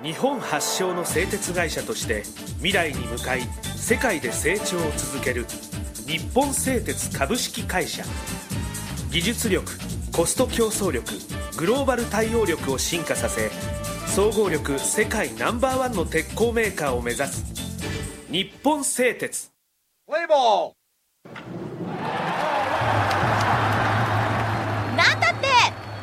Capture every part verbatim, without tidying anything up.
日本発祥の製鉄会社として未来に向かい世界で成長を続ける日本製鉄株式会社。技術力、コスト競争力、グローバル対応力を進化させ、総合力世界ナンバーワンの鉄鋼メーカーを目指す日本製鉄。 プレーボール。 なんだって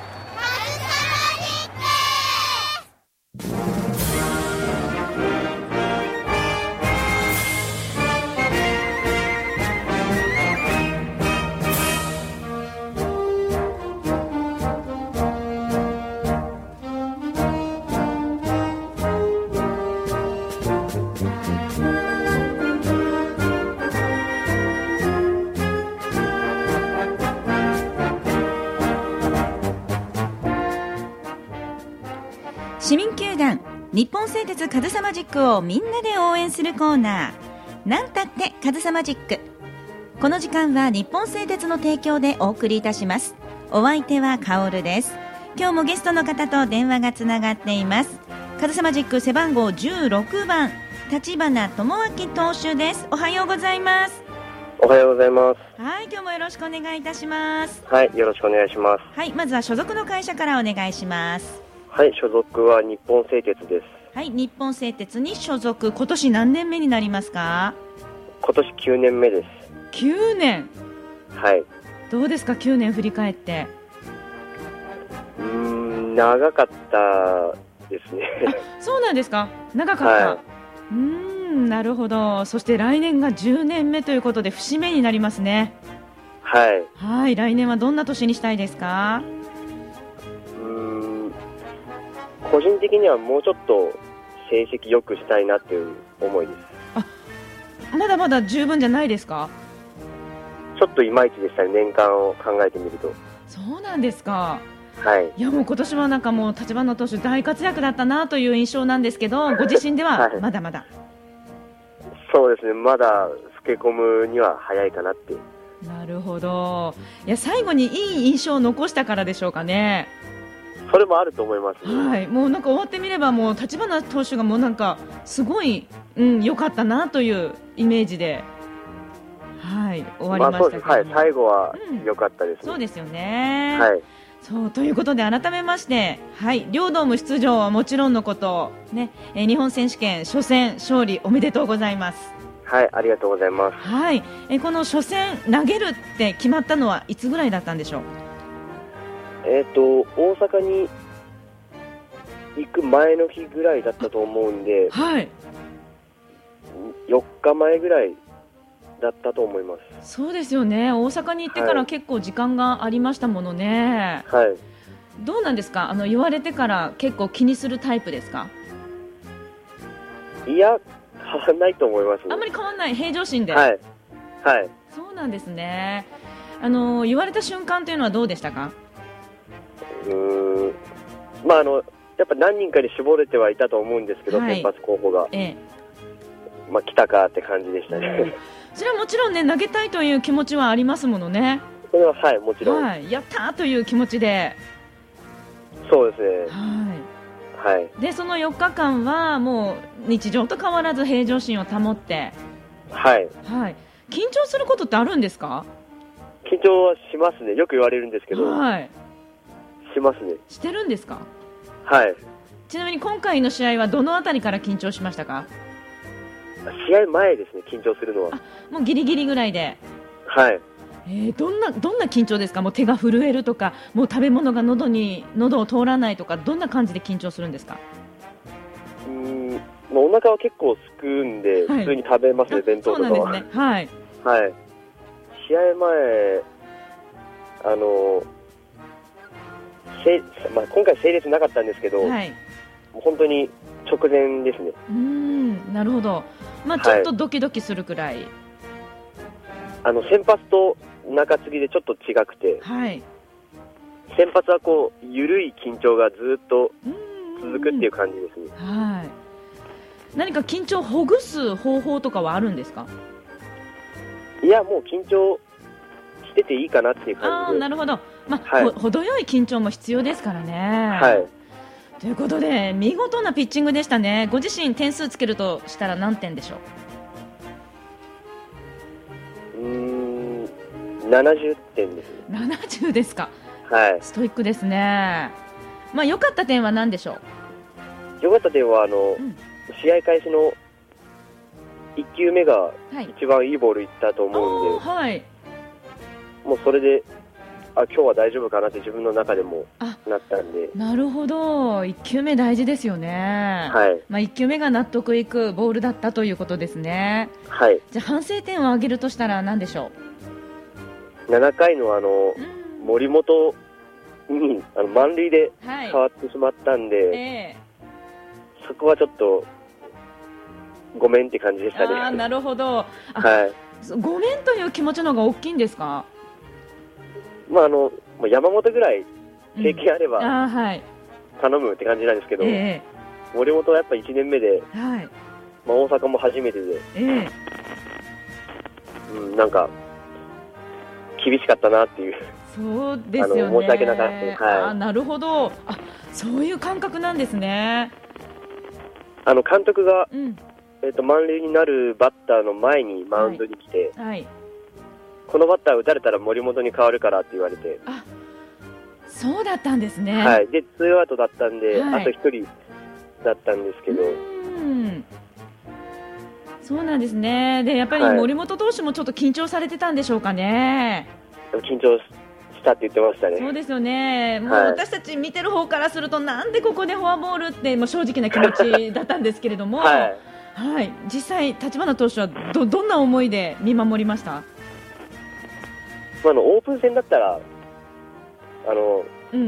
市民球団日本製鉄カズサマジックをみんなで応援するコーナー、なんたってカズサマジック。この時間は日本製鉄の提供でお送りいたします。お相手はカオルです。今日もゲストの方と電話がつながっています。カズサマジック背番号じゅうろくばん、立花智明投手です。おはようございます。 おはようございます。 はい、今日もよろしくお願いいたします。 はい、よろしくお願いします。 はい、まずは所属の会社からお願いします。 はい、所属は日本製鉄です。 はい、日本製鉄に所属。今年何年目になりますか？ 今年きゅうねんめです。 きゅうねん。はい。どうですか、きゅうねん振り返って。 うーん、長かったですね。 そうなんですか。長かった。 はい、 うーん、なるほど。そして来年がじゅうねんめということで節目になりますね。 はい。 はい、来年はどんな年にしたいですか？ うーん、個人的にはもうちょっと成績良くしたいなっていう思いです。 あ、まだまだ十分じゃないですか？ ちょっといまいちでしたね、年間を考えてみると。 そうなんですか。 はい。 いや、もう今年はなんかもう立花投手大活躍だったなという印象なんですけど、ご自身ではまだまだ、はい、 そうですね、まだ老け込むには早いかなって。 なるほど。いや、最後にいい印象を残したからでしょうかね。 それもあると思いますね。 はい、もうなんか終わってみればもう立花投手がもうなんかすごい良、うん、かったなというイメージで、はい、終わりましたけども、 まあ、そうです。はい、最後は良かったです、ね、 うん、そうですよね。 はい。 そうということで改めまして、はい、両ドーム出場はもちろんのこと、ね、えー、日本選手権初戦勝利おめでとうございます。 はい、ありがとうございます。 はい、えー、この初戦投げるって決まったのはいつぐらいだったんでしょう？ えーと、大阪に行く前の日ぐらいだったと思うんで、 はい、 よっかまえぐらいだったと思います。 そうですよね。大阪に行ってから結構時間がありましたものね。 はい。 どうなんですか？あの言われてから結構気にするタイプですか？ いや、変わらないと思います、ね、 あんまり変わらない、平常心で。 はい、はい、 そうなんですね。あの言われた瞬間というのはどうでしたか？ うーん、まああのやっぱ何人かに絞れてはいたと思うんですけど、はい、先発候補が、ええ、まあ、来たかって感じでしたね、うん、 それはもちろんね、投げたいという気持ちはありますものね。 それははい、もちろん、 はい、やったーという気持ちで。 そうですね、 はい、はい、 でそのよっかかんはもう日常と変わらず平常心を保って、 はい、 はい、緊張することってあるんですか？ 緊張はしますね、よく言われるんですけど、 はい、 しますね。 してるんですか？ はい。 ちなみに今回の試合はどのあたりから緊張しましたか？ 試合前ですね、緊張するのは。 あ、もうギリギリぐらいで。 はい。 えー、どんなどんな緊張ですか？もう手が震えるとか、もう食べ物が喉に喉を通らないとか、どんな感じで緊張するんですか？ うーん、お腹は結構すくんで、はい、普通に食べますね、弁当とかは。 そうなんですね。はい。 はい。試合前、あのせまあ、今回整列なかったんですけど、はい、もう本当に直前ですね。 うーん、なるほど。まあ、ちょっとドキドキするくらい、はい、 あの先発と中継ぎでちょっと違くて、はい、先発はこう緩い緊張がずっと続くっていう感じですね。 はい、何か緊張をほぐす方法とかはあるんですか？ いや、もう緊張してていいかなっていう感じで。 あ、なるほど。まあ、はい、ほ程よい緊張も必要ですからね。 はい。 ということで見事なピッチングでしたね。ご自身点数つけるとしたら何点でしょううーんななじゅってんです。 ななじゅうですか。 はい。 ストイックですね。まあ良かった点は何でしょう。良かった点はあの、うん、試合開始のいっきゅうめが一番いいボールいったと思うんで、 はい、 もうそれであ今日は大丈夫かなって自分の中でもなったんで。 なるほど、いっきゅうめ大事ですよね。 はい。 まあ、いっきゅうめが納得いくボールだったということですね。 はい。 じゃあ反省点を挙げるとしたら何でしょう。ななかいのあの、うん、森本にあの満塁で変わってしまったんで、はいえー、そこはちょっとごめんって感じでしたね。 あなるほど。 はい。 ごめんという気持ちの方が大きいんですか。 まあ、あの山本ぐらい経験あれば頼むって感じなんですけど、 うんえー、森本はやっぱいちねんめで、 はいまあ、大阪も初めてで、 えーうん、なんか厳しかったなっていう。 そうですよね。 あの申し訳なかったです。はい、 あなるほど。あそういう感覚なんですね。 あの監督が、 うんえーと、満塁になるバッターの前にマウンドに来て、 はいはいこのバッター打たれたら森本に変わるからって言われて。 あそうだったんですね。 はい、でツーアウトだったんで、 はい、 あとひとりだったんですけど。 うんそうなんですね。でやっぱり森本投手もちょっと緊張されてたんでしょうかね。 はい、緊張したって言ってましたね。 そうですよね。もう私たち見てる方からすると、はい、なんでここでフォアボールってもう正直な気持ちだったんですけれども、 はいはい、実際橘投手は ど, どんな思いで見守りました？ あのオープン戦だったらあの、 うんうんうん、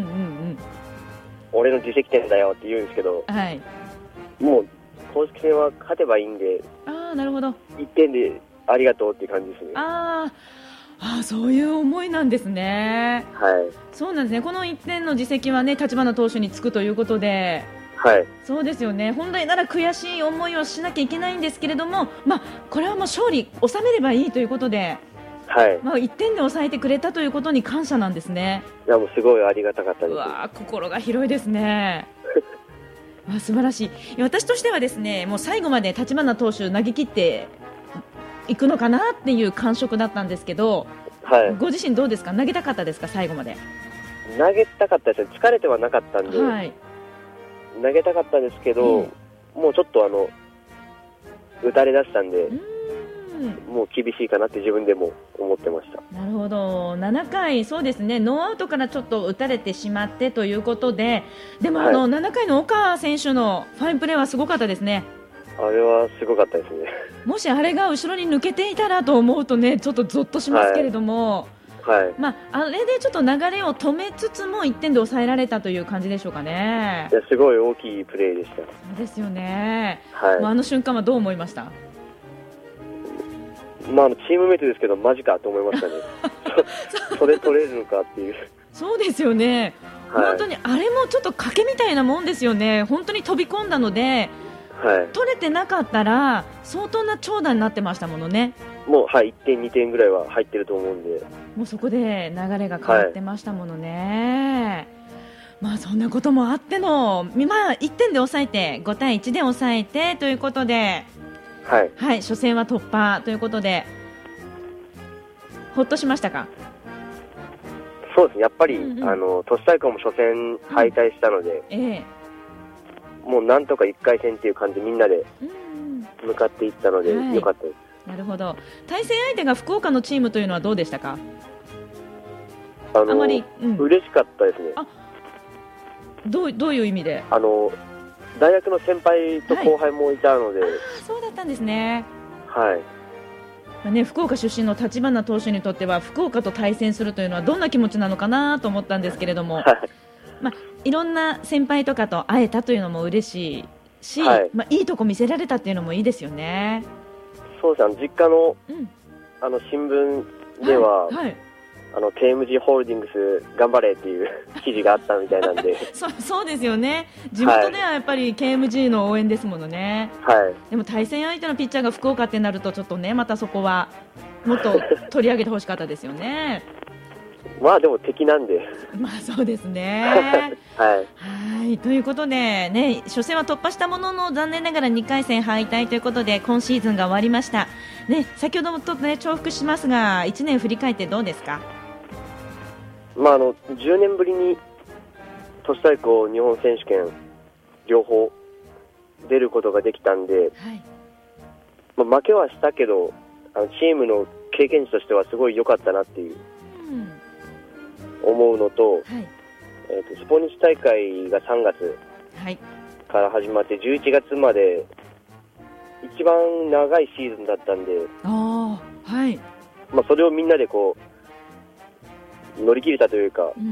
俺の自責点だよって言うんですけど、 はい、 もう公式戦は勝てばいいんで、 あーなるほどいってんでありがとうっていう感じですね。 ああそういう思いなんですね。 はい、 そうなんですね。このいってんの自責はね橘投手につくということで、 はい、 そうですよね。本来なら悔しい思いをしなきゃいけないんですけれども、まあ、これはもう勝利収めればいいということで、 はいまあ、いってんで抑えてくれたということに感謝なんですね。 いやもうすごいありがたかったです。 うわ心が広いですねあ素晴らしい。私としてはですねもう最後まで橘投手投げ切っていくのかなっていう感触だったんですけど、 はい、 ご自身どうですか？投げたかったですか？最後まで投げたかったです。疲れてはなかったんで、 はい、 投げたかったんですけど、うん、もうちょっとあの打たれ出したんで、うんもう厳しいかなって自分でも思ってました。 なるほど。ななかいそうですねノーアウトからちょっと打たれてしまってということで、でもあの、はい、ななかいの岡選手のファインプレーはすごかったですね。 あれはすごかったですね。 もしあれが後ろに抜けていたらと思うとねちょっとゾッとしますけれども、 はいはいまあ、あれでちょっと流れを止めつつもいってんで抑えられたという感じでしょうかね。 いやすごい大きいプレーでした。 そうですよね、 はいまあ、あの瞬間はどう思いました？ まあ、チームメイトですけどマジかと思いましたねそ, それ取れるのかっていう。 そうですよね、はい、本当にあれもちょっと賭けみたいなもんですよね。本当に飛び込んだので、はい、取れてなかったら相当な長打になってましたものね。 もう、はい、いってんにてんぐらいは入ってると思うんで、 もうそこで流れが変わってましたものね、はい、まあ、そんなこともあっての、まあ、いってんで抑えてごたいいちで抑えてということで、 はいはい、初戦は突破ということでほっとしましたか？ そうですね、やっぱり、うんうん、あの都市大会も初戦敗退したので、 うんええ、もうなんとかいっかい戦っていう感じでみんなで向かっていったので、うんうん、よかったです、 はい、なるほど。対戦相手が福岡のチームというのはどうでしたか？ あのあまり、 うん、嬉しかったですね。 あどう、どういう意味で？ あの大学の先輩と後輩もいたので、はい、 あそうだったんですね。 はい、 まあね、福岡出身の橘投手にとっては福岡と対戦するというのはどんな気持ちなのかなと思ったんですけれども、はいまあ、いろんな先輩とかと会えたというのも嬉しいし、はいまあ、いいとこ見せられたというのもいいですよね。 そうですね、実家の、うん、あの新聞では、はいはいあの ケーエムジー ホールディングス頑張れっていう記事があったみたいなんでそ, そうですよね。地元ではやっぱり ケーエムジー の応援ですものね、 はい、 でも対戦相手のピッチャーが福岡ってなるとちょっとねまたそこはもっと取り上げてほしかったですよねまあでも敵なんで。 まあそうですね。 はい。 はい。ということでね、初戦は突破したものの残念ながらにかい戦敗退ということで今シーズンが終わりました。ね、先ほどもちょっとね重複しますがいちねん振り返ってどうですか？ まああのじゅうねんぶりに都市対抗日本選手権両方出ることができたんで、はい、まあ、負けはしたけどあのチームの経験値としてはすごい良かったなっていう、うん、思うのと、はい、えーと、スポニチ大会がさんがつから始まってじゅういちがつまで一番長いシーズンだったんで、 あ、はい、 まあ、それをみんなでこう乗り切れたというか、うんうんうん、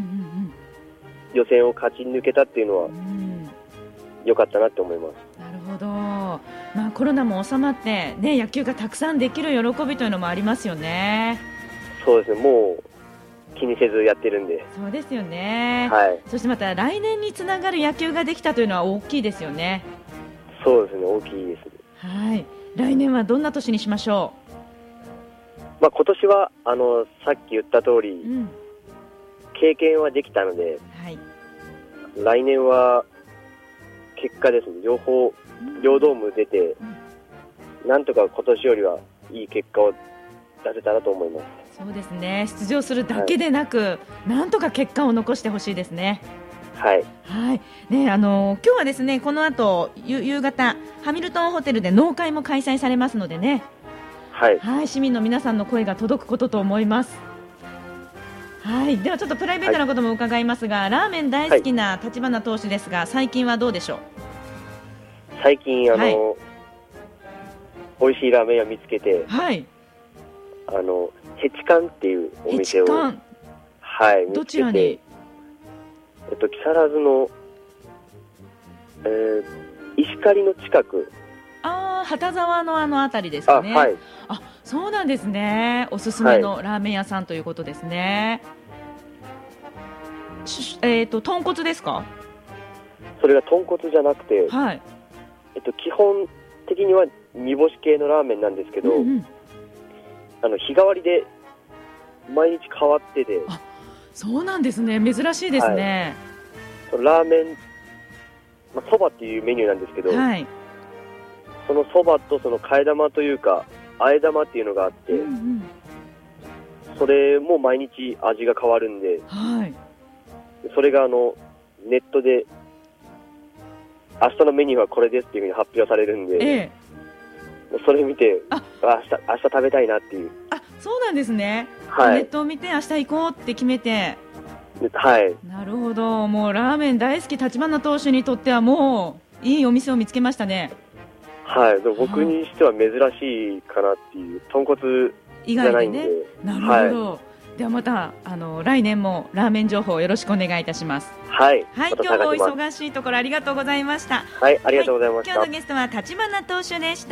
予選を勝ち抜けたっていうのは良かったなって思います。 なるほど、まあ、コロナも収まって、ね、野球がたくさんできる喜びというのもありますよね。 そうですね、もう気にせずやってるんで。 そうですよね、 はい、 そしてまた来年につながる野球ができたというのは大きいですよね。 そうですね、大きいです。 はい、来年はどんな年にしましょう。まあ、今年はあのさっき言った通り、うん、経験はできたので、はい、来年は結果ですね、両方、両ドーム出て、うん、なんとか今年よりはいい結果を出せたらと思います。 そうですね、出場するだけでなく、はい、なんとか結果を残してほしいですね。 はい、 はいね、あの今日はですね、この後夕方ハミルトンホテルで納会も開催されますのでね、 はいはい、市民の皆さんの声が届くことと思います。はい、ではちょっとプライベートなことも伺いますが、はい、ラーメン大好きな立花投手ですが、最近はどうでしょう？ 最近あの、はい、美味しいラーメン屋見つけて、 はい、 あのヘチカンっていうお店を、はい、見つけて、 どちらに？ えっと、木更津の、えー、石狩の近く、 あ、旗沢のあの辺りですかね。 あ、はい、 あ、そうなんですね。おすすめのラーメン屋さんということですね。はい、えっと豚骨ですか？ それが豚骨じゃなくて、 はい、 えっと、基本的には煮干し系のラーメンなんですけど、うんうん、あの日替わりで毎日変わってて。 あ、そうなんですね、珍しいですね。 はい、ラーメン、まあ、そばっていうメニューなんですけど、はい、そのそばとその替え玉というか和え玉っていうのがあって、うんうん、それも毎日味が変わるんで、はい、それがあのネットで明日のメニューはこれですっていうふうに発表されるんで、ええ、それ見て、あ、明日、明日食べたいなっていう。 あ、そうなんですね。 はい、 ネットを見て明日行こうって決めて。 はい。 なるほど。もうラーメン大好き立花投手にとってはもういいお店を見つけましたね。 はい。でも僕にしては珍しいかなっていう、豚骨じゃないんで。以外でね。 なるほど。はい、ではまたあの来年もラーメン情報よろしくお願いいたします。 はい、 はい、今日もお忙しいところありがとうございました。 はい、ありがとうございました。 はい、今日のゲストは立花投手でした。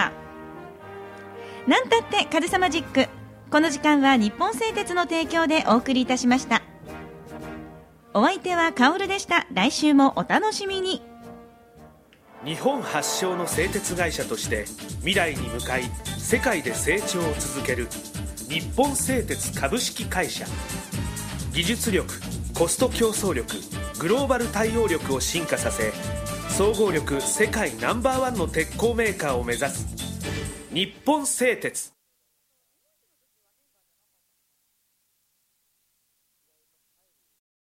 なんたってカルサマジック、この時間は日本製鉄の提供でお送りいたしました。お相手はカオルでした。来週もお楽しみに。 日本発祥の製鉄会社として未来に向かい世界で成長を続ける日本製鉄株式会社。技術力、コスト競争力、グローバル対応力を進化させ、総合力世界ナンバーワンの鉄鋼メーカーを目指す日本製鉄。